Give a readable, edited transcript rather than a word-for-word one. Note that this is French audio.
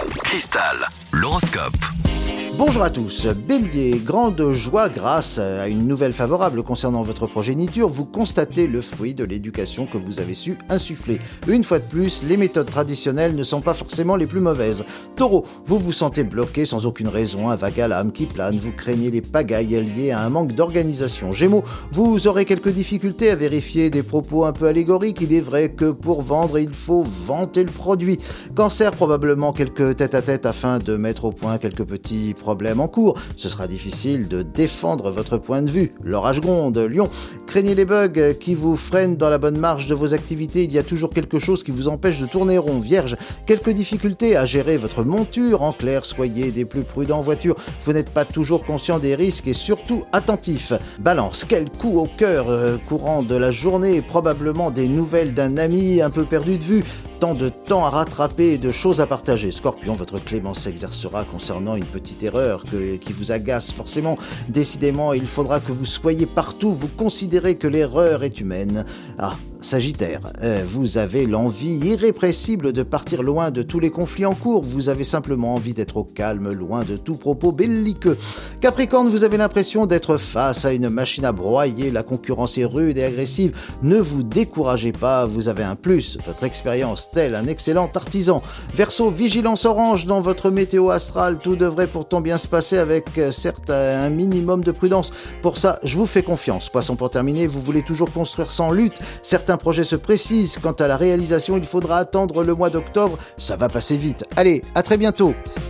Cristal, l'horoscope. Bonjour à tous, Bélier, grande joie grâce à une nouvelle favorable concernant votre progéniture, vous constatez le fruit de l'éducation que vous avez su insuffler. Une fois de plus, les méthodes traditionnelles ne sont pas forcément les plus mauvaises. Taureau, vous vous sentez bloqué sans aucune raison, un vague à l'âme qui plane, vous craignez les pagailles liées à un manque d'organisation. Gémeaux, vous aurez quelques difficultés à vérifier des propos un peu allégoriques, il est vrai que pour vendre, il faut vanter le produit. Cancer, probablement quelques tête-à-tête afin de mettre au point quelques petits problème en cours, ce sera difficile de défendre votre point de vue. L'orage gronde. Lion, craignez les bugs qui vous freinent dans la bonne marche de vos activités, il y a toujours quelque chose qui vous empêche de tourner rond. Vierge, quelques difficultés à gérer votre monture, en clair, soyez des plus prudents en voiture, vous n'êtes pas toujours conscient des risques et surtout attentif. Balance, quel coup au cœur courant de la journée, probablement des nouvelles d'un ami un peu perdu de vue, tant de temps à rattraper et de choses à partager. Scorpion, votre clémence s'exercera concernant une petite erreur qui vous agace forcément. Décidément, il faudra que vous soyez partout, vous considérez que l'erreur est humaine. Sagittaire, vous avez l'envie irrépressible de partir loin de tous les conflits en cours, vous avez simplement envie d'être au calme, loin de tout propos belliqueux. Capricorne, vous avez l'impression d'être face à une machine à broyer, la concurrence est rude et agressive, ne vous découragez pas, vous avez un plus, votre expérience tel un excellent artisan. Verseau, vigilance orange dans votre météo astrale, tout devrait pourtant bien se passer avec certes un minimum de prudence, pour ça je vous fais confiance. Poisson, pour terminer, vous voulez toujours construire sans lutte, certains projets se précisent, quant à la réalisation, il faudra attendre le mois d'octobre, ça va passer vite. Allez, à très bientôt.